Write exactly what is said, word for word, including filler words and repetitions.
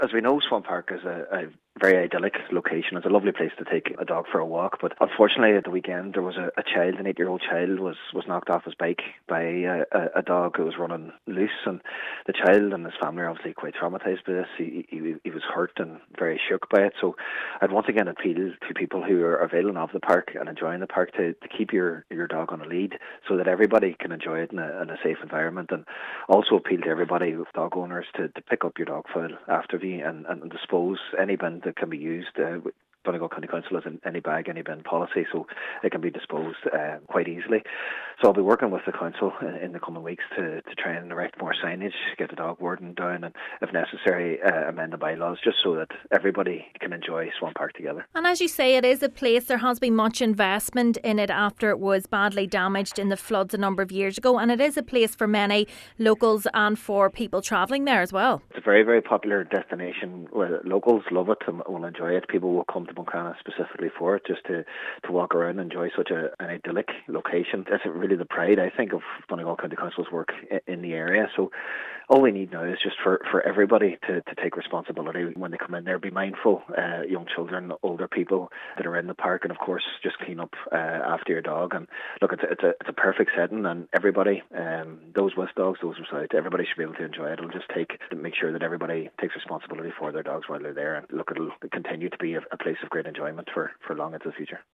As we know, Swan Park is a, a very idyllic location. It's a lovely place to take a dog for a walk. But unfortunately, at the weekend, there was a, a child, an eight-year-old child, was, was knocked off his bike by a, a, a dog who was running loose. And the child and his family are obviously quite traumatised by this. He, he, he was hurt and very shook by it. So I'd once again appeal to people who are availing of the park and enjoying the park to, to keep your, your dog on a lead so that everybody can enjoy it in a, in a safe environment. And also appeal to everybody, dog owners, to, to pick up your dog fowl after the and, and dispose any bin that can be used. Uh, Donegal County Council has an any bag, any bin policy, so it can be disposed uh, quite easily. So I'll be working with the council in, in the coming weeks to, to try and erect more signage, get the dog warden down, and if necessary, uh, amend the bylaws just so that everybody can enjoy Swan Park together. And as you say, it is a place, there has been much investment in it after it was badly damaged in the floods a number of years ago, and it is a place for many locals and for people travelling there as well. It's a very, very popular destination. Well, locals love it and will enjoy it. People will come to Buncrana specifically for it, just to, to walk around and enjoy such a, an idyllic location. That's really the pride, I think, of Donegal County Council's work in the area. So all we need now is just for, for everybody to, to take responsibility when they come in there, be mindful, uh, young children, older people that are in the park, and of course just clean up uh, after your dog. And look, it's a, it's a, it's a perfect setting, and everybody, um, those with dogs, those without, everybody should be able to enjoy it. It'll just take to make sure that everybody takes responsibility for their dogs while they're there, and look, it'll continue to be a, a place of great enjoyment for, for long into the future.